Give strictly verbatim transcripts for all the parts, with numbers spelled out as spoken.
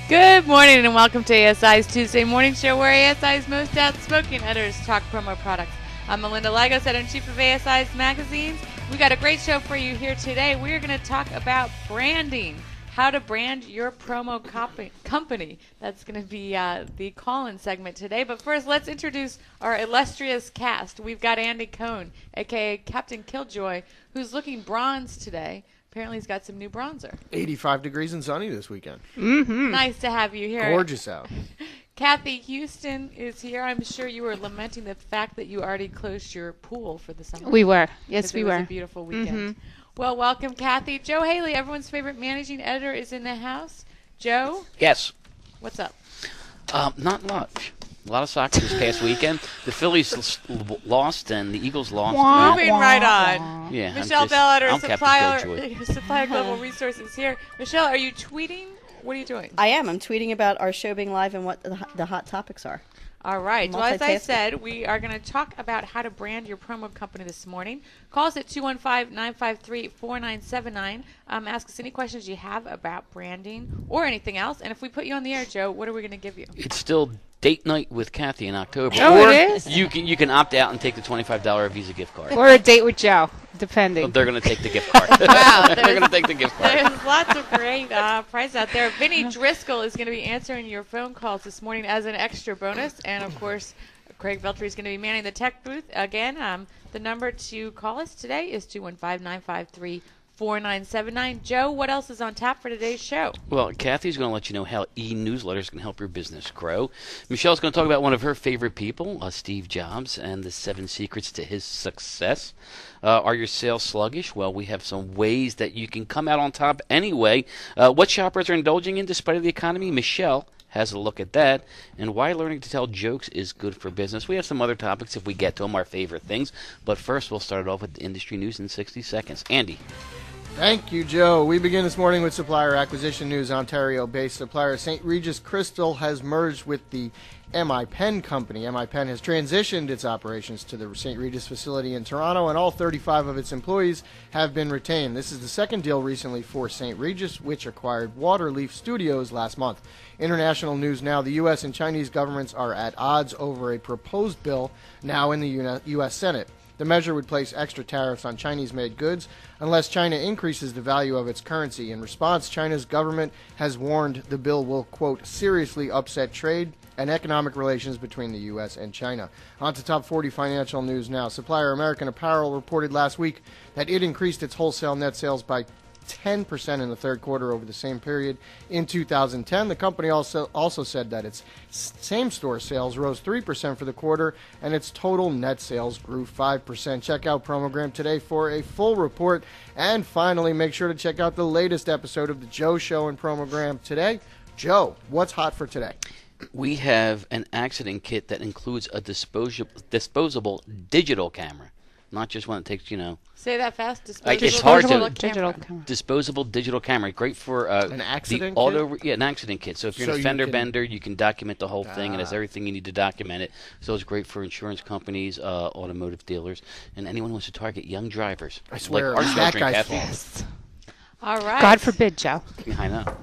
Good morning and welcome to A S I's Tuesday Morning Show, where A S I's most outspoken editors talk promo products. I'm Melinda Lagos, editor-in-chief of A S I's magazines. We got a great show for you here today. We're going to talk about branding, how to brand your promo copy, company. That's going to be uh, the call-in segment today. But first, let's introduce our illustrious cast. We've got Andy Cohn, a k a. Captain Killjoy, who's looking bronze today. Apparently he's got some new bronzer. eighty-five degrees and sunny this weekend. Mm-hmm. Nice to have you here. Gorgeous out. Kathy Houston is here. I'm sure you were lamenting the fact that you already closed your pool for the summer. We were. Yes, we it were. It was a beautiful weekend. Mm-hmm. Well, welcome, Kathy. Joe Haley, everyone's favorite managing editor, is in the house. Joe? Yes. What's up? Um, not much. A lot of soccer this past weekend. The Phillies l- lost and the Eagles lost. Wah, Moving wah, right on. Yeah, Michelle just, Bell, editor, I'm supplier, supplier Global Resources here. Michelle, are you tweeting? What are you doing? I am. I'm tweeting about our show being live and what the, the hot topics are. All right. Well, as I said, we are going to talk about how to brand your promo company this morning. Call us at two one five, nine five three, four nine seven nine. Um, ask us any questions you have about branding or anything else. And if we put you on the air, Joe, what are we going to give you? It's still date night with Kathy in October. Oh, or it is? You can, you can opt out and take the twenty-five dollars Visa gift card. Or a date with Joe, depending. So they're going to take the gift card. Wow. They're going to take the gift card. There's lots of great uh, prizes out there. Vinny Driscoll is going to be answering your phone calls this morning as an extra bonus. And, of course, Craig Veltri is going to be manning the tech booth. Again, um, the number to call us today is two one five, nine five three, four nine seven nine. Joe, what else is on tap for today's show? Well, Kathy's going to let you know how e-newsletters can help your business grow. Michelle's going to talk about one of her favorite people, uh, Steve Jobs, and the seven secrets to his success. Uh, are your sales sluggish? Well, we have some ways that you can come out on top anyway. Uh, what shoppers are indulging in despite of the economy? Michelle has a look at that, and why learning to tell jokes is good for business. We have some other topics if we get to them, our favorite things. But first, we'll start it off with the industry news in sixty seconds. Andy. Thank you, Joe. We begin this morning with supplier acquisition news. Ontario-based supplier Saint Regis Crystal has merged with the M I Pen company. M I Pen has transitioned its operations to the Saint Regis facility in Toronto, and all thirty-five of its employees have been retained. This is the second deal recently for Saint Regis, which acquired Waterleaf Studios last month. International news now. The U S and Chinese governments are at odds over a proposed bill now in the U S Senate. The measure would place extra tariffs on Chinese-made goods unless China increases the value of its currency. In response, China's government has warned the bill will, quote, seriously upset trade and economic relations between the U S and China. On to top forty financial news now. Supplier American Apparel reported last week that it increased its wholesale net sales by ten percent in the third quarter over the same period in two thousand ten. The company also also said that its same-store sales rose three percent for the quarter, and its total net sales grew five percent. Check out Promogram today for a full report. And finally, make sure to check out the latest episode of The Joe Show and Promogram today. Joe, what's hot for today? We have an accident kit that includes a disposable, disposable digital camera. Not just one that takes, you know... Say that fast. Disposable, Like, it's hard to... Digital camera. Disposable digital camera. Great for... Uh, an accident the auto, kit? Yeah, an accident kit. So if you're So a you fender can- bender, you can document the whole thing, and it has Ah. everything you need to document it. So it's great for insurance companies, uh, automotive dealers, and anyone who wants to target young drivers. I swear, like our that children, guy's Kathy. fault. All right. God forbid, Joe. Yeah, I know.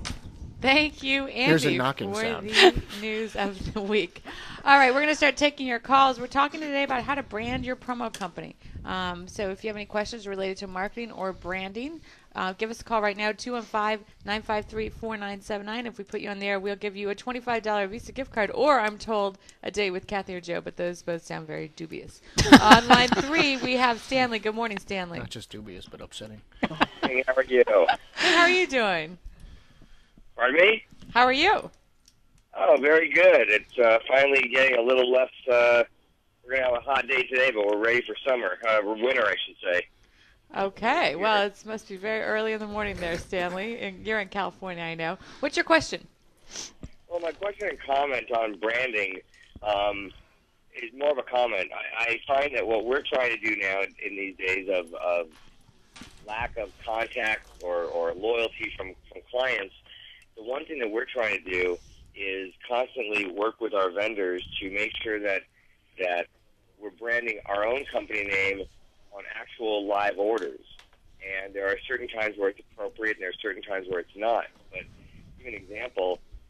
Thank you, Andy, Here's a knocking for sound. the news of the week. All right, we're going to start taking your calls. We're talking today about how to brand your promo company. Um, so if you have any questions related to marketing or branding, uh, give us a call right now, two one five, nine five three, four nine seven nine. If we put you on there, we'll give you a twenty-five dollars Visa gift card, or I'm told a date with Kathy or Joe, but those both sound very dubious. On line three, we have Stanley. Good morning, Stanley. Not just dubious, but upsetting. Hey, how are you? Good, how are you doing? Pardon me? How are you? Oh, very good. It's uh, finally getting a little less. Uh, we're gonna have a hot day today, but we're ready for summer. Uh, we're winter, I should say. Okay. Well, it must be very early in the morning there, Stanley. And you're in California, I know. What's your question? Well, my question and comment on branding um, is more of a comment. I, I find that what we're trying to do now in these days of, of lack of contact or, or loyalty from, from clients, the one thing that we're trying to do is constantly work with our vendors to make sure that that we're branding our own company name on actual live orders. And there are certain times where it's appropriate, and there are certain times where it's not. But to give an example,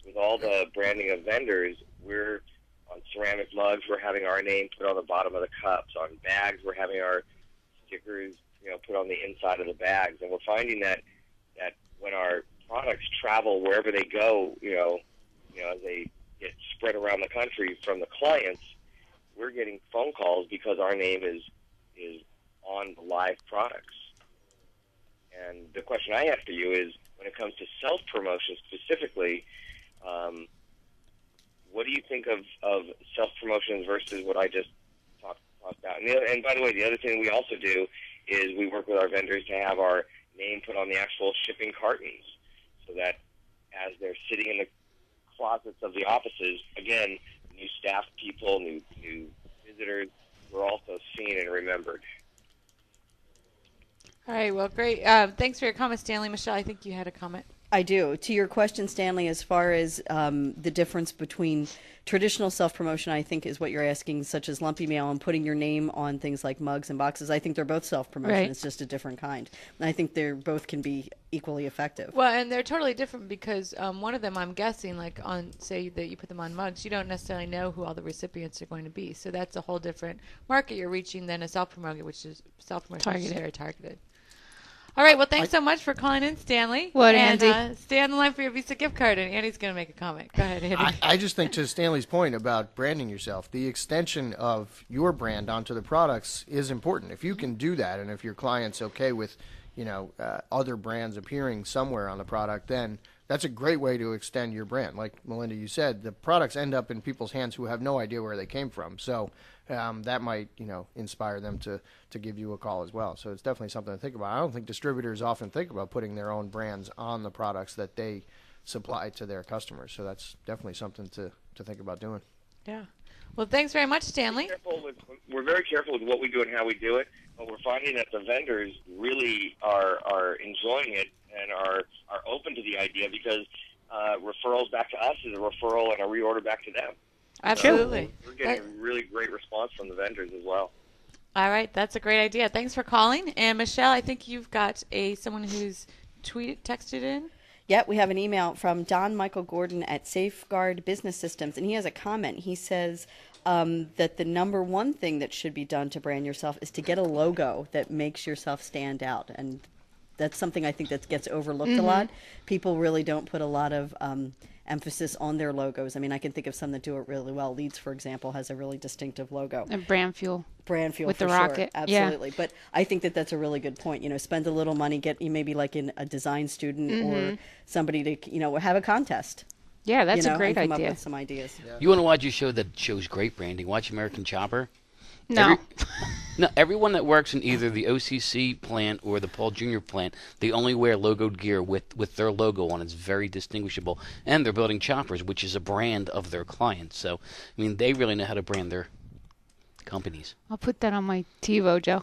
with all the branding of vendors, we're on ceramic mugs, we're having our name put on the bottom of the cups. On bags, we're having our stickers, you know, put on the inside of the bags. And we're finding that that when our products travel wherever they go, you know, you know, as they get spread around the country from the clients, we're getting phone calls because our name is is on the live products. And the question I have for you is, when it comes to self-promotion specifically, um, what do you think of, of self-promotions versus what I just talked, talked about? And, the other, and by the way, the other thing we also do is we work with our vendors to have our name put on the actual shipping cartons, so that as they're sitting in the closets of the offices, again, new staff people, new, new visitors, we're also seen and remembered. All right, well, great. Uh, thanks for your comment, Stanley. Michelle, I think you had a comment. I do. To your question, Stanley, as far as um, the difference between traditional self-promotion, I think is what you're asking, such as lumpy mail and putting your name on things like mugs and boxes. I think they're both self-promotion. Right. It's just a different kind. And I think they're both can be equally effective. Well, and they're totally different because um, one of them, I'm guessing, like on, say that you put them on mugs, you don't necessarily know who all the recipients are going to be. So that's a whole different market you're reaching than a self-promotion, which is self-promotion, which is Targeted. very targeted. All right, well, thanks so much for calling in, Stanley. What, and, Andy? Uh, stay on the line for your Visa gift card, and Andy's going to make a comment. Go ahead, Andy. I, I just think, to Stanley's point about branding yourself, the extension of your brand onto the products is important. If you can do that, and if your client's okay with, you know, uh, other brands appearing somewhere on the product, then that's a great way to extend your brand. Like Melinda, you said, the products end up in people's hands who have no idea where they came from. So um, that might, you know, inspire them to, to give you a call as well. So it's definitely something to think about. I don't think distributors often think about putting their own brands on the products that they supply to their customers. So that's definitely something to, to think about doing. Yeah. Well, thanks very much, Stanley. Careful with, we're very careful with what we do and how we do it, but we're finding that the vendors really are are enjoying it and are are open to the idea, because uh, referrals back to us is a referral and a reorder back to them. Absolutely. So we're getting a really great response from the vendors as well. All right, that's a great idea. Thanks for calling. And Michelle, I think you've got a someone who's tweeted, texted in. Yeah, we have an email from Don Michael Gordon at Safeguard Business Systems, and he has a comment. He says um, that the number one thing that should be done to brand yourself is to get a logo that makes yourself stand out, and that's something I think that gets overlooked Mm-hmm. a lot. People really don't put a lot of um, emphasis on their logos. I mean, I can think of some that do it really well. Leeds, for example, has a really distinctive logo. And brand fuel. Brand fuel With for the sure. rocket, yeah. Absolutely. But I think that that's a really good point. You know, spend a little money, get you maybe like in a design student Mm-hmm. or somebody to, you know, have a contest. Yeah, that's you know, a great and come idea. up with some ideas. You want to watch a show that shows great branding? Watch American Chopper. No. Every, no, everyone that works in either the O C C plant or the Paul Junior plant, they only wear logoed gear with, with their logo on. It's very distinguishable. And they're building choppers, which is a brand of their clients. So, I mean, they really know how to brand their companies. I'll put that on my TiVo, Joe.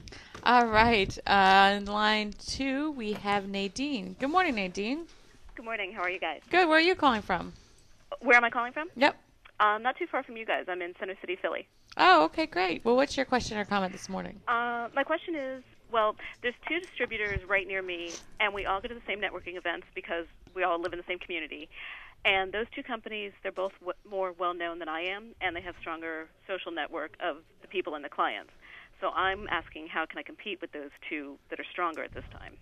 All right. Uh, on line two, we have Nadine. Good morning, Nadine. Good morning. How are you guys? Good. Where are you calling from? Where am I calling from? Yep. Um, not too far from you guys. I'm in Center City, Philly. Oh, okay, great. Well, what's your question or comment this morning? Uh, my question is, well, there's two distributors right near me, and we all go to the same networking events because we all live in the same community. And those two companies, they're both w- more well-known than I am, and they have stronger social network of the people and the clients. So I'm asking, how can I compete with those two that are stronger at this time?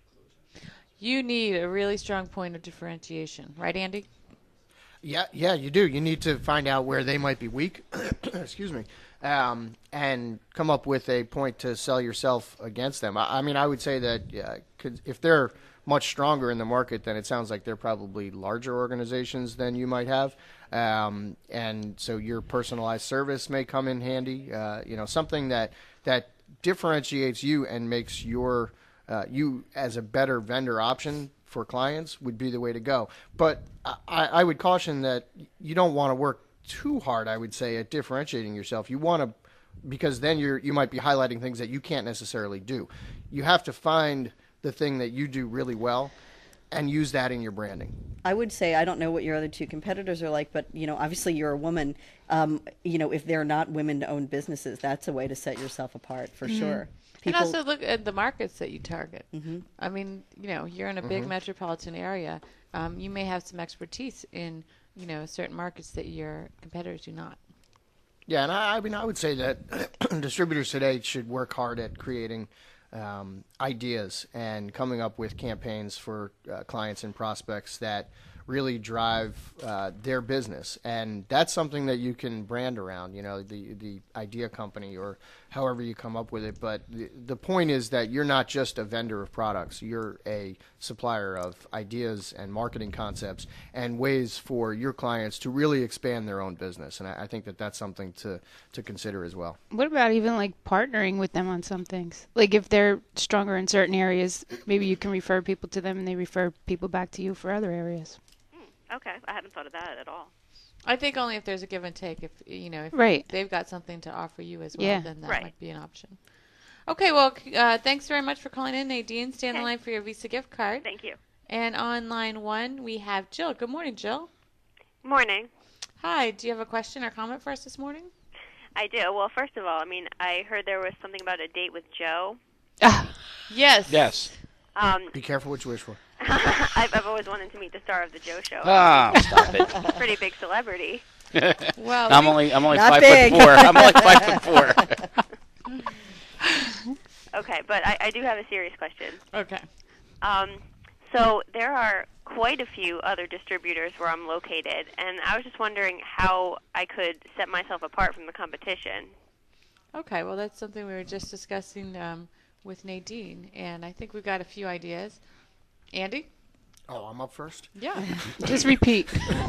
You need a really strong point of differentiation, right, Andy? Yeah, yeah, you do. You need to find out where they might be weak. Excuse me. Um, and come up with a point to sell yourself against them. I, I mean, I would say that yeah, could, if they're much stronger in the market, then it sounds like they're probably larger organizations than you might have. Um, and so your personalized service may come in handy. Uh, you know, something that that differentiates you and makes your uh, you as a better vendor option for clients would be the way to go. But I, I would caution that you don't want to work too hard, I would say, at differentiating yourself. You want to, because then you're you might be highlighting things that you can't necessarily do. You have to find the thing that you do really well and use that in your branding. I would say, I don't know what your other two competitors are like, but, you know, obviously you're a woman. Um, you know, if they're not women-owned businesses, that's a way to set yourself apart for Mm-hmm. sure. And People, also look at the markets that you target. Mm-hmm. I mean, you know, you're in a big metropolitan area. Um, you may have some expertise in you know, certain markets that your competitors do not. Yeah, and I, I mean, I would say that distributors today should work hard at creating um, ideas and coming up with campaigns for uh, clients and prospects that really drive uh, their business, and that's something that you can brand around, you know, the the idea company or however you come up with it. But the, the point is that you're not just a vendor of products, you're a supplier of ideas and marketing concepts and ways for your clients to really expand their own business, and I, I think that that's something to, to consider as well. What about even like partnering with them on some things? Like if they're stronger in certain areas, maybe you can refer people to them and they refer people back to you for other areas. Okay, I hadn't thought of that at all. I think only if there's a give and take. If you know, if Right. they've got something to offer you as well, Yeah. then that Right. might be an option. Okay, well, c- uh, thanks very much for calling in, Nadine. Stay on the Okay. line for your Visa gift card. Thank you. And on line one, we have Jill. Good morning, Jill. Morning. Hi. Do you have a question or comment for us this morning? I do. Well, first of all, I mean, I heard there was something about a date with Joe. Yes. Yes. Um, Be careful what you wish for. I've, I've always wanted to meet the star of the Joe Show. Ah, stop it. Pretty big celebrity. Well, I'm we- only I'm only Not five big. foot four. I'm only five foot four. Okay, but I, I do have a serious question. Okay. Um, so there are quite a few other distributors where I'm located, and I was just wondering how I could set myself apart from the competition. Okay. Well, that's something we were just discussing um, with Nadine, and I think we've got a few ideas. Andy? Oh, I'm up first? Yeah. Just repeat.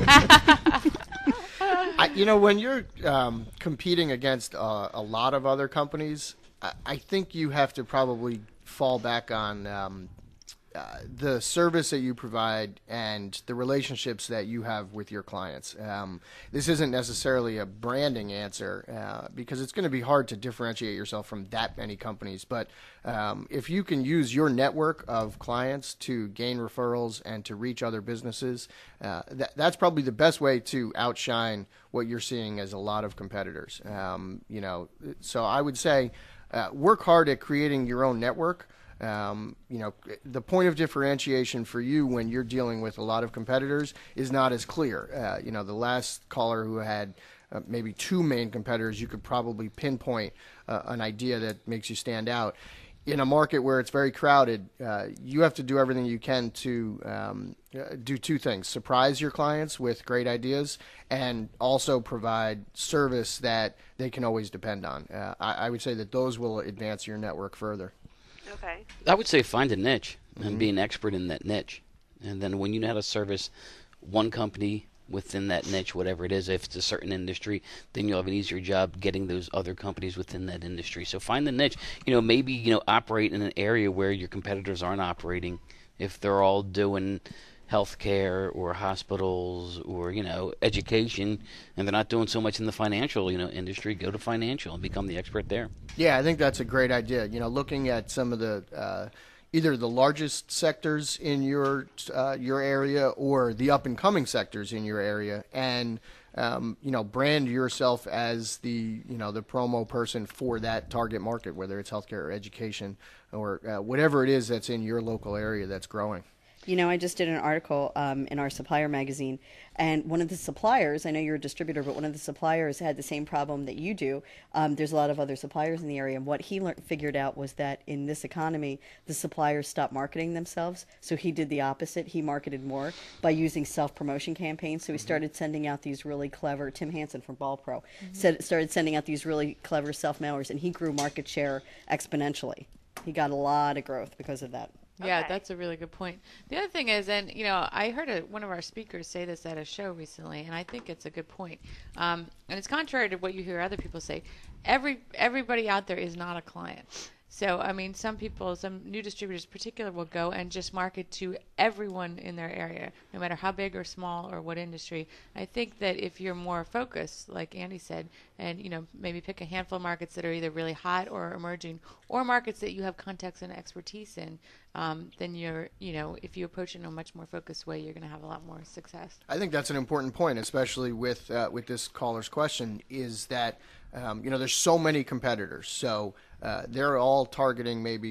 I, you know, when you're um, competing against uh, a lot of other companies, I, I think you have to probably fall back on um, uh, the service that you provide and the relationships that you have with your clients. Um, this isn't necessarily a branding answer uh, because it's going to be hard to differentiate yourself from that many companies. But um, if you can use your network of clients to gain referrals and to reach other businesses, uh, that, that's probably the best way to outshine what you're seeing as a lot of competitors. Um, you know, so I would say uh, work hard at creating your own network. Um, you know, the point of differentiation for you when you're dealing with a lot of competitors is not as clear. Uh, you know, the last caller who had uh, maybe two main competitors, you could probably pinpoint uh, an idea that makes you stand out. In a market where it's very crowded, uh, you have to do everything you can to um, uh, do two things: surprise your clients with great ideas, and also provide service that they can always depend on. Uh, I, I would say that those will advance your network further. Okay. I would say find a niche and be an expert in that niche. And then when you know how to service one company within that niche, whatever it is, if it's a certain industry, then you'll have an easier job getting those other companies within that industry. So find the niche. You know, maybe, you know, operate in an area where your competitors aren't operating. If they're all doing healthcare or hospitals or, you know, education, and they're not doing so much in the financial, you know, industry, go to financial and become the expert there. Yeah, I think that's a great idea. You know, looking at some of the uh, either the largest sectors in your uh, your area or the up and coming sectors in your area, and um, you know, brand yourself as the you know the promo person for that target market, whether it's healthcare or education or uh, whatever it is that's in your local area that's growing. You know, I just did an article um, in our supplier magazine, and one of the suppliers, I know you're a distributor, but one of the suppliers had the same problem that you do. Um, there's a lot of other suppliers in the area, and what he learned, figured out was that in this economy, the suppliers stopped marketing themselves, so he did the opposite. He marketed more by using self-promotion campaigns, so he started sending out these really clever, Tim Hansen from Ball Pro, said, started sending out these really clever self-mailers, and he grew market share exponentially. He got a lot of growth because of that. Yeah, Okay. that's a really good point. The other thing is, and you know, I heard a, one of our speakers say this at a show recently, and I think it's a good point. Um, and it's contrary to what you hear other people say. Every everybody out there is not a client. So, I mean, some people, some new distributors in particular, will go and just market to everyone in their area, no matter how big or small or what industry. I think that if you're more focused, like Andy said, and, you know, maybe pick a handful of markets that are either really hot or emerging, or markets that you have contacts and expertise in, um, then you're, you know, if you approach it in a much more focused way, you're going to have a lot more success. I think that's an important point, especially with uh, with this caller's question, is that um, you know there's so many competitors, so uh, they're all targeting maybe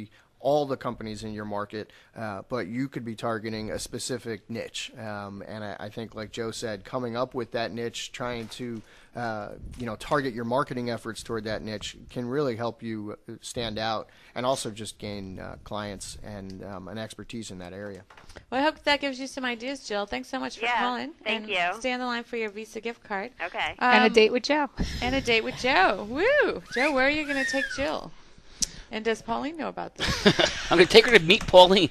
all the companies in your market, uh, but you could be targeting a specific niche. Um, and I, I think, like Joe said, coming up with that niche, trying to uh, you know target your marketing efforts toward that niche can really help you stand out and also just gain uh, clients and um, an expertise in that area. Well, I hope that gives you some ideas, Jill. Thanks so much for Yeah, calling. thank and you. Stay on the line for your Visa gift card. Okay. Um, and a date with Joe. And a date with Joe. Woo! Joe, where are you going to take Jill? And does Pauline know about this? I'm going to take her to meet Pauline.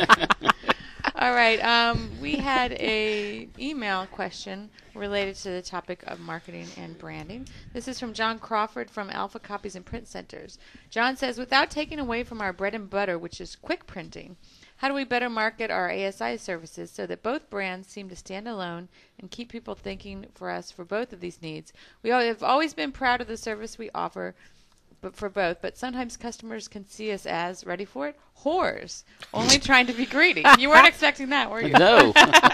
All right. Um, we had a email question related to the topic of marketing and branding. This is from John Crawford from Alpha Copies and Print Centers. John says, without taking away from our bread and butter, which is quick printing, how do we better market our A S I services so that both brands seem to stand alone and keep people thinking for us for both of these needs? We have always been proud of the service we offer, but for both, but sometimes customers can see us as, ready for it, whores, only trying to be greedy. You weren't expecting that, were you? No.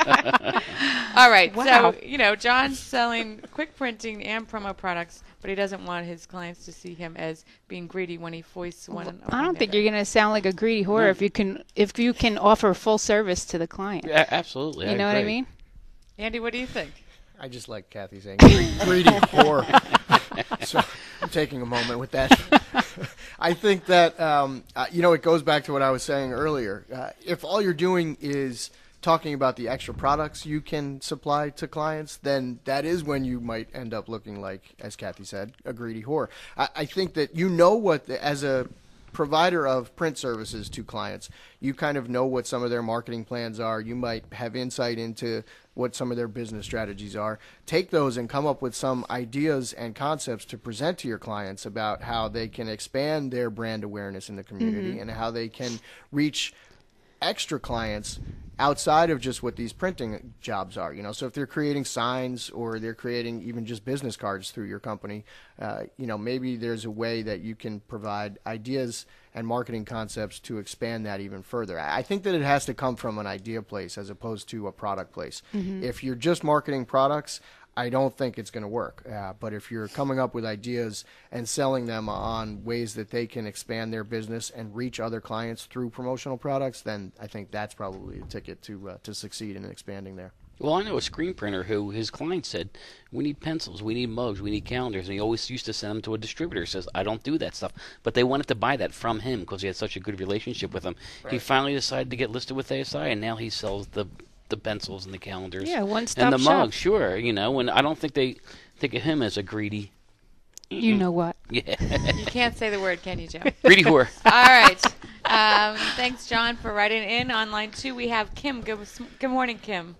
All right, Wow. so, you know, John's selling quick printing and promo products, but he doesn't want his clients to see him as being greedy when he foists one. upon I don't the think other. you're going to sound like a greedy whore if you can if you can offer full service to the client. Yeah, absolutely. You know what I agree. mean? Andy, what do you think? I just like Kathy saying greedy whore. So I'm taking a moment with that. I think that, um, uh, you know, it goes back to what I was saying earlier. Uh, if all you're doing is talking about the extra products you can supply to clients, then that is when you might end up looking like, as Kathy said, a greedy whore. I, I think that you know what, the, as a provider of print services to clients, you kind of know what some of their marketing plans are. You might have insight into what some of their business strategies are. Take those and come up with some ideas and concepts to present to your clients about how they can expand their brand awareness in the community mm-hmm. and how they can reach extra clients outside of just what these printing jobs are. You know, so if they're creating signs or they're creating even just business cards through your company, uh, you know, maybe there's a way that you can provide ideas and marketing concepts to expand that even further. I think that it has to come from an idea place as opposed to a product place. Mm-hmm. If you're just marketing products, I don't think it's going to work. Uh, but if you're coming up with ideas and selling them on ways that they can expand their business and reach other clients through promotional products, then I think that's probably the ticket to uh, to succeed in expanding there. Well, I know a screen printer who his client said, we need pencils, we need mugs, we need calendars, and he always used to send them to a distributor. He says, I don't do that stuff. But they wanted to buy that from him because he had such a good relationship with them. Right. He finally decided to get listed with A S I, and now he sells the the pencils and the calendars. Yeah, one-stop and the shop. mugs, sure, you know, and I don't think they think of him as a greedy. Mm-mm. You know what? Yeah. You can't say the word, can you, Joe? Greedy whore. All right. Um, thanks, John, for writing in. On line two, we have Kim. Good, good morning, Kim.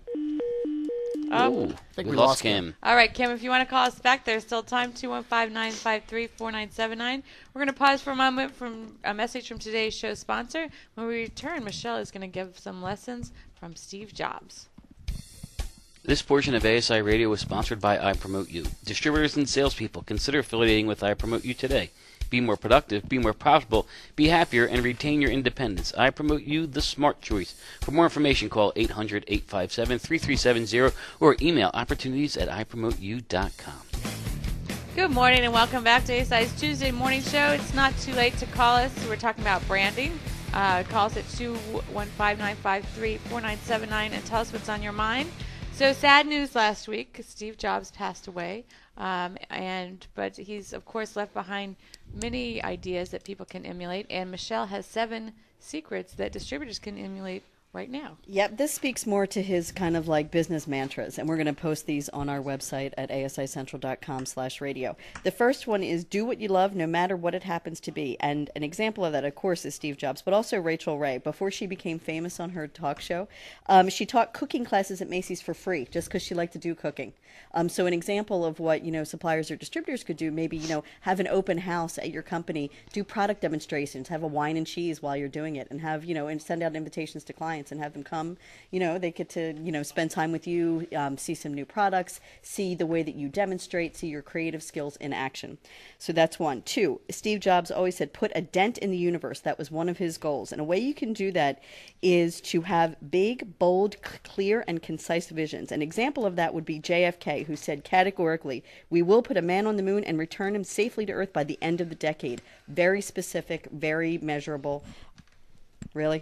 Oh, I think we, we lost lost Kim. Kim. All right, Kim, if you want to call us back, there's still time, two one five, nine five three, four nine seven nine. We're going to pause for a moment from a message from today's show sponsor. When we return, Michelle is going to give some lessons from Steve Jobs. This portion of A S I Radio is sponsored by I Promote You. Distributors and salespeople, consider affiliating with I Promote You today. Be more productive, be more profitable, be happier, and retain your independence. I Promote You, the smart choice. For more information, call eight hundred, eight five seven, three three seven zero or email opportunities at i promote you dot com. Good morning and welcome back to A S I's Tuesday morning show. It's not too late to call us. We're talking about branding. Uh, call us at two one five, nine five three, four nine seven nine and tell us what's on your mind. So sad news last week. Steve Jobs passed away, um, and but he's of course left behind many ideas that people can emulate. And Michelle has seven secrets that distributors can emulate right now. Yep, this speaks more to his kind of like business mantras, and we're going to post these on our website at a s i central dot com slash radio. The first one is do what you love no matter what it happens to be, and an example of that, of course, is Steve Jobs, but also Rachel Ray. Before she became famous on her talk show, um, she taught cooking classes at Macy's for free just because she liked to do cooking. Um, so an example of what, you know, suppliers or distributors could do, maybe, you know, have an open house at your company, do product demonstrations, have a wine and cheese while you're doing it, and have, you know, and send out invitations to clients and have them come, you know, they get to, you know, spend time with you, um, see some new products, see the way that you demonstrate, see your creative skills in action. So that's one. Two, Steve Jobs always said, put a dent in the universe. That was one of his goals. And a way you can do that is to have big, bold, clear, and concise visions. An example of that would be J F K, who said categorically, we will put a man on the moon and return him safely to Earth by the end of the decade. Very specific, very measurable. Really?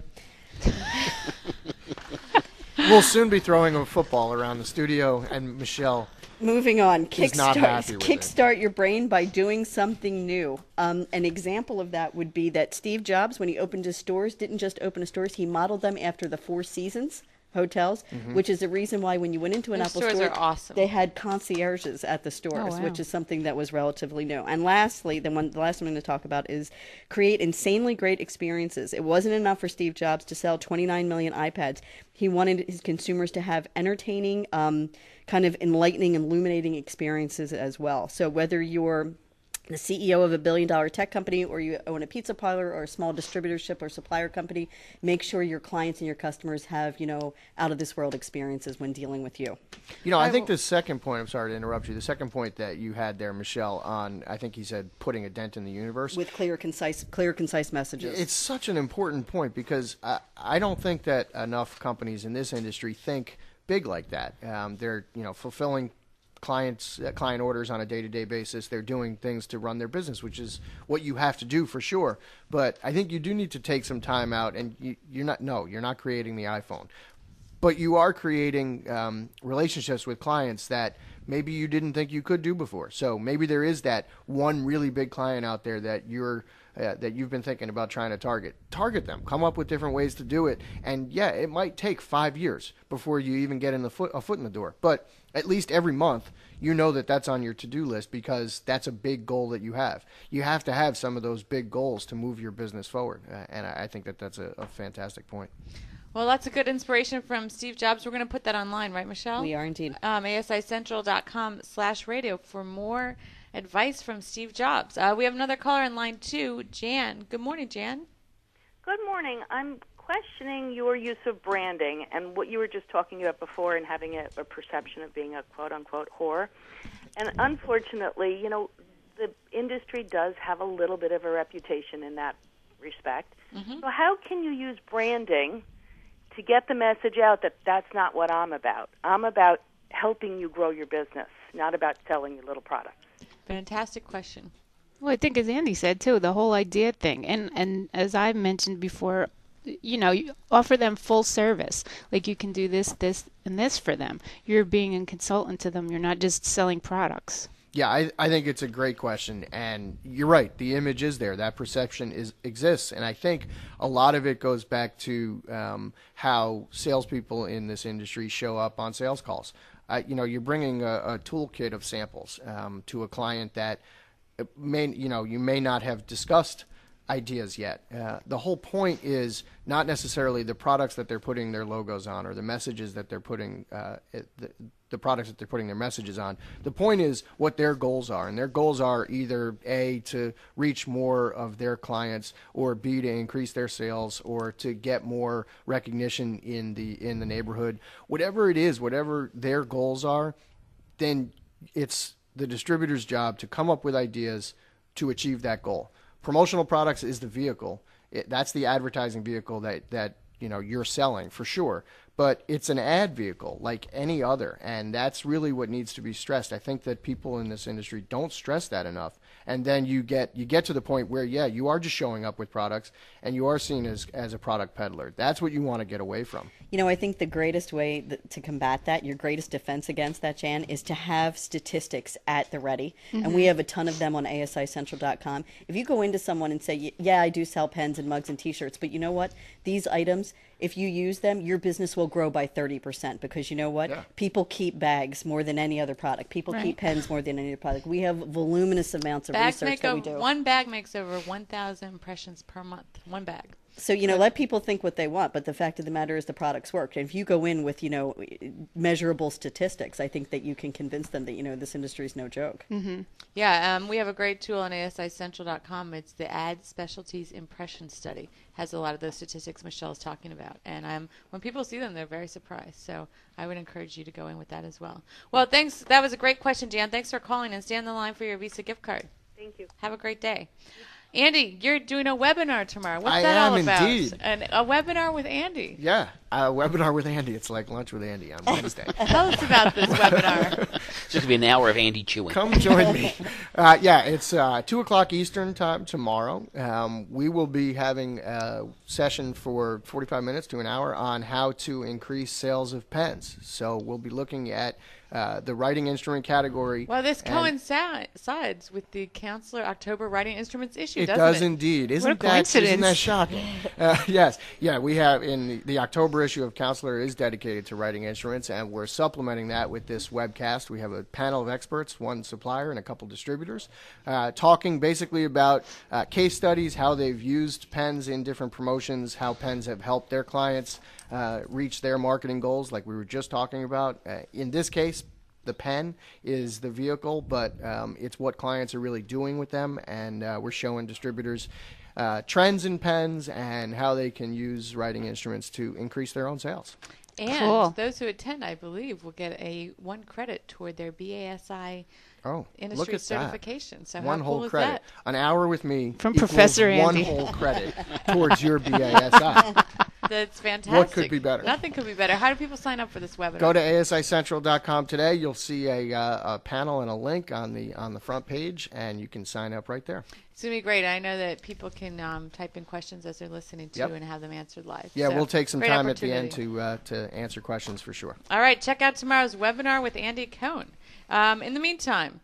We'll soon be throwing a football around the studio, and Michelle. Moving on, He's not kickstart, happy with it. kickstart your brain by doing something new. Um, an example of that would be that Steve Jobs, when he opened his stores, didn't just open his stores, he modeled them after the Four Seasons hotels, Mm-hmm. which is the reason why when you went into an Their Apple stores store, are awesome. they had concierges at the stores, Oh, wow. which is something that was relatively new. And lastly, the one, the last one I'm going to talk about is create insanely great experiences. It wasn't enough for Steve Jobs to sell twenty-nine million iPads. He wanted his consumers to have entertaining, um, kind of enlightening, illuminating experiences as well. So whether you're the C E O of a billion dollar tech company, or you own a pizza parlor or a small distributorship or supplier company, make sure your clients and your customers have, you know, out of this world experiences when dealing with you. You know, I think the second point, I'm sorry to interrupt you, the second point that you had there, Michelle, on, I think he said, putting a dent in the universe. With clear, concise, clear, concise messages. It's such an important point because I, I don't think that enough companies in this industry think big like that. Um, they're, you know, fulfilling clients uh, client orders on a day-to-day basis. They're doing things to run their business, which is what you have to do for sure. But I think you do need to take some time out, and you, you're not no, you're not creating the iPhone, but you are creating um, relationships with clients that maybe you didn't think you could do before. So maybe there is that one really big client out there that you're uh, that you've been thinking about trying to target. Target them. Come up with different ways to do it. And yeah, it might take five years before you even get in the foot a foot in the door. But at least every month, you know that that's on your to-do list because that's a big goal that you have. You have to have some of those big goals to move your business forward. Uh, and I, I think that that's a, a fantastic point. Well, that's a good inspiration from Steve Jobs. We're going to put that online, right, Michelle? We are indeed. Um, A S I Central dot com slash radio for more advice from Steve Jobs. Uh, we have another caller in line two, Jan. Good morning, Jan. Good morning. I'm questioning your use of branding and what you were just talking about before and having a, a perception of being a quote-unquote whore. And unfortunately, you know, the industry does have a little bit of a reputation in that respect. Mm-hmm. So how can you use branding to get the message out that that's not what I'm about? I'm about helping you grow your business, not about selling your little products. Fantastic question. Well, I think as Andy said too, the whole idea thing, and and as I mentioned before, you know, you offer them full service. Like you can do this, this, and this for them. You're being a consultant to them. You're not just selling products. Yeah, I, I think it's a great question, and you're right. The image is there. That perception is exists, and I think a lot of it goes back to um, how salespeople in this industry show up on sales calls. Uh, you know, you're bringing a, a toolkit of samples um, to a client that may, you know, you may not have discussed ideas yet. Uh, the whole point is not necessarily the products that they're putting their logos on or the messages that they're putting, uh, the, the products that they're putting their messages on. The point is what their goals are, and their goals are either A, to reach more of their clients, or B, to increase their sales, or to get more recognition in the in the neighborhood. Whatever it is, whatever their goals are, then it's the distributor's job to come up with ideas to achieve that goal. Promotional products is the vehicle. It, that's the advertising vehicle that, that you know you're selling for sure. But it's an ad vehicle like any other, and that's really what needs to be stressed. I think that people in this industry don't stress that enough. And then you get you get to the point where, yeah, you are just showing up with products, and you are seen as, as a product peddler. That's what you want to get away from. You know, I think the greatest way th- to combat that, your greatest defense against that, Jan, is to have statistics at the ready. Mm-hmm. And we have a ton of them on A S I Central dot com. If you go into someone and say, yeah, I do sell pens and mugs and T-shirts, but you know what? These items, if you use them, your business will grow by thirty percent because you know what? Yeah. People keep bags more than any other product. People right. keep pens more than any other product. We have voluminous amounts of Bags research make that a, we do. One bag makes over one thousand impressions per month. One bag. So, you know, let people think what they want, but the fact of the matter is the products work. And if you go in with, you know, measurable statistics, I think that you can convince them that, you know, this industry is no joke. Mm-hmm. Yeah, um, we have a great tool on A S I Central dot com. It's the Ad Specialties Impression Study. Has a lot of those statistics Michelle is talking about. And um, when people see them, they're very surprised. So I would encourage you to go in with that as well. Well, thanks. That was a great question, Jan. Thanks for calling, and stay on the line for your Visa gift card. Thank you. Have a great day. Andy, you're doing a webinar tomorrow. What's I that am all about? indeed. An, a webinar with Andy. Yeah, a webinar with Andy. It's like lunch with Andy on Wednesday. Tell us about this webinar. It's just going to be an hour of Andy chewing. Come join me. Uh, yeah, it's uh, two o'clock Eastern time tomorrow. Um, we will be having a session for forty-five minutes to an hour on how to increase sales of pens. So we'll be looking at uh, the writing instrument category. Well, this and coincides with the Counselor October Writing Instruments issue, It doesn't does it? indeed. What a Isn't that, coincidence. isn't that shocking? Uh, yes. Yeah, we have in the, the October issue of Counselor is dedicated to writing instruments, and we're supplementing that with this webcast. We have a panel of experts, one supplier and a couple distributors, uh, talking basically about uh, case studies, how they've used pens in different promotions, how pens have helped their clients uh, reach their marketing goals, like we were just talking about. Uh, in this case, the pen is the vehicle, but um, it's what clients are really doing with them, and uh, we're showing distributors uh, trends in pens and how they can use writing instruments to increase their own sales. And Cool. those who attend, I believe, will get a one credit toward their B A S I Oh, look industry at that. certification. So One how whole cool is credit. that? An hour with me From equals Professor one Andy. whole credit towards your B A S I. That's fantastic. What could be better? Nothing could be better. How do people sign up for this webinar? Go to A S I Central dot com today. You'll see a, uh, a panel and a link on the on the front page, and you can sign up right there. It's going to be great. I know that people can um, type in questions as they're listening to Yep. and have them answered live. Yeah, So, we'll take some great time at the end opportunity. to uh, to answer questions for sure. All right, check out tomorrow's webinar with Andy Cohn. Um, in the meantime,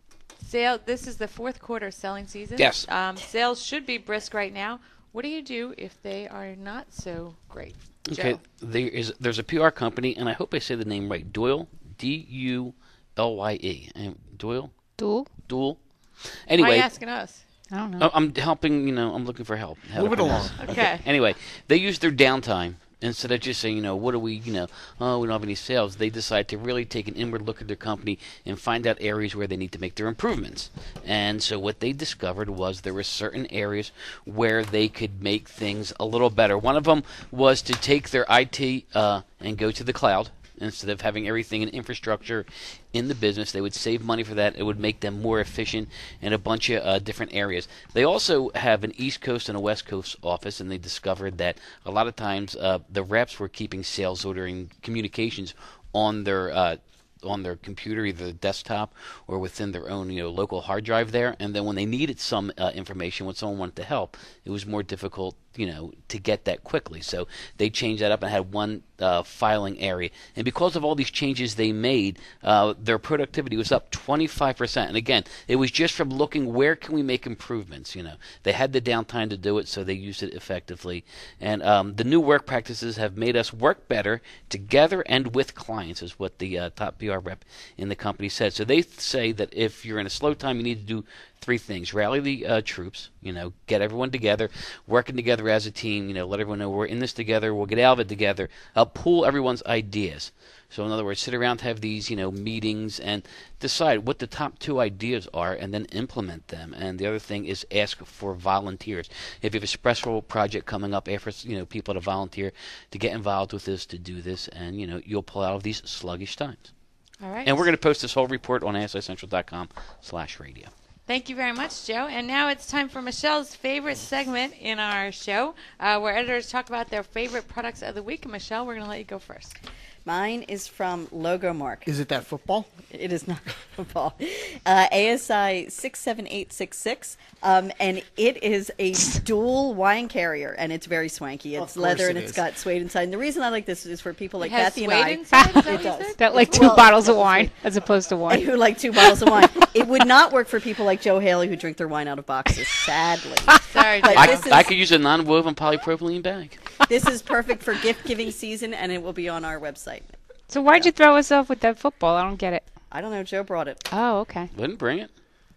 sale. This is the fourth quarter selling season. Yes. Um, sales should be brisk right now. What do you do if they are not so great? Okay, Joe? there is there's a P R company, and I hope I say the name right. Doyle, D U L Y E. And Doyle, Dual? Doyle. Why are Anyway, you asking us? I don't know. I- I'm helping. You know, I'm looking for help. how to Move it pronounce along. Okay. Anyway, they use their downtime instead of just saying, you know, what do we, you know, oh, we don't have any sales. They decide to really take an inward look at their company and find out areas where they need to make their improvements. And so what they discovered was there were certain areas where they could make things a little better. One of them was to take their I T uh, and go to the cloud. Instead of having everything in infrastructure in the business, they would save money for that. It would make them more efficient in a bunch of uh, different areas. They also have an East Coast and a West Coast office, and they discovered that a lot of times uh, the reps were keeping sales ordering communications on their uh, on their computer, either the desktop or within their own, you know, local hard drive there. And then when they needed some uh, information, when someone wanted to help, it was more difficult, you know, to get that quickly. So they changed that up and had one uh, filing area. And because of all these changes they made, uh, their productivity was up twenty-five percent. And again, it was just from looking where can we make improvements. You know, they had the downtime to do it, so they used it effectively. And um, the new work practices have made us work better together and with clients, is what the uh, top P R rep in the company said. So they say that if you're in a slow time, you need to do three things: rally the uh, troops, you know, get everyone together, working together as a team, you know, let everyone know we're in this together, we'll get out of it together, uh, pool everyone's ideas. So in other words, sit around, have these, you know, meetings and decide what the top two ideas are and then implement them. And the other thing is ask for volunteers. If you have a stressful project coming up, ask for, you know, people to volunteer to get involved with this, to do this, and, you know, you'll pull out of these sluggish times. All right. And we're going to post this whole report on A S I Central dot com slash radio. Thank you very much, Joe. And now it's time for Michelle's favorite segment in our show, uh, where editors talk about their favorite products of the week. And Michelle, we're going to let you go first. Mine is from Logomark. Is it that football? It is not football. Uh, A S I six seven eight six six, um, and it is a dual wine carrier, and it's very swanky. It's course leather, it and it's is. got suede inside. And the reason I like this is for people like it has Kathy and suede I. inside? Is that what It you does. said? That like two Well, bottles of wine as opposed to one. Who like two bottles of wine. It would not work for people like Joe Haley who drink their wine out of boxes, sadly. Sorry, But Joe. I, this is- I could use a non-woven polypropylene bag. This is perfect for gift-giving season, and it will be on our website. So why'd you throw us off with that football? I don't get it. I don't know. Joe brought it. Oh, okay. Wouldn't bring it.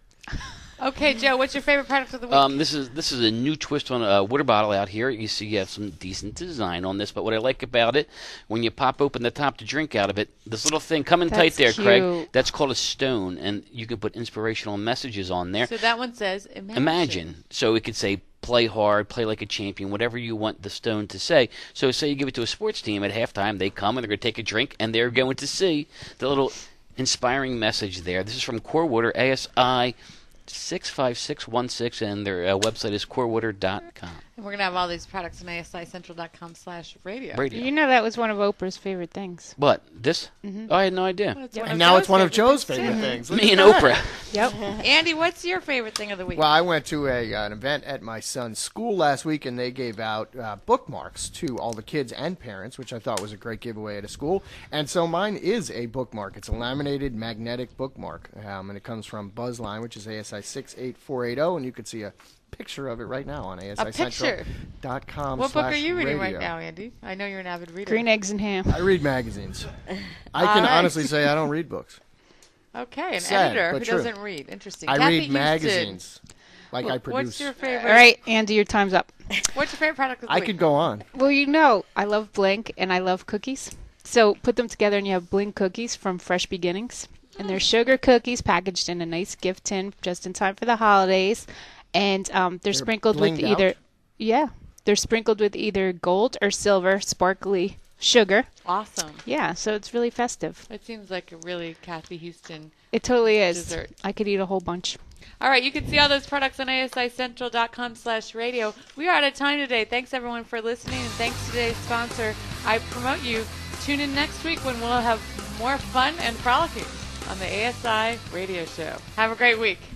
Okay, Joe, what's your favorite product of the week? Um, this is this is a new twist on a water bottle out here. You see, you have some decent design on this. But what I like about it, when you pop open the top to drink out of it, this little thing coming tight That's there, Craig. cute. That's called a stone, and you can put inspirational messages on there. So that one says, imagine. Imagine. So it could say, play hard, play like a champion, whatever you want the stone to say. So say you give it to a sports team at halftime, they come and they're going to take a drink, and they're going to see the little inspiring message there. This is from Core Water, A S I six five six one six, and their uh, website is core water dot com. And we're going to have all these products on A S I Central dot com slash radio. Radio. You know that was one of Oprah's favorite things. What? This? Mhm. Oh, I had no idea. Well, it's Yep. one And of now it's one of favorite Joe's things, favorite too. things. Look Me at and that. Oprah. Yep. Andy, what's your favorite thing of the week? Well, I went to a uh, an event at my son's school last week, and they gave out uh, bookmarks to all the kids and parents, which I thought was a great giveaway at a school. And so mine is a bookmark. It's a laminated magnetic bookmark, um, and it comes from Buzzline, which is A S I six eight four eight zero, and you can see a picture of it right now on A S I Central dot com. What book are you reading radio. right now, Andy? I know you're an avid reader. Green eggs and ham. I read magazines. I can All right. honestly say I don't read books. Okay, an Sad, editor but who true. doesn't read. Interesting. I Kathy read Houston, magazines like I wh- produce. What's your favorite? All right, Andy, your time's up. What's your favorite product of the I week? could go on. Well, you know, I love Blink and I love cookies. So put them together and you have Blink cookies from Fresh Beginnings. And they're sugar cookies packaged in a nice gift tin just in time for the holidays. And um, they're, They're sprinkled with blinged either, out? yeah, they're sprinkled with either gold or silver sparkly sugar. Awesome. Yeah, so it's really festive. It seems like a really Kathy Houston. It totally is. Dessert. I could eat a whole bunch. All right, you can see all those products on A S I Central dot com slash radio. We are out of time today. Thanks, everyone, for listening, and thanks to today's sponsor, I Promote You. Tune in next week when we'll have more fun and frolicking on the A S I Radio Show. Have a great week.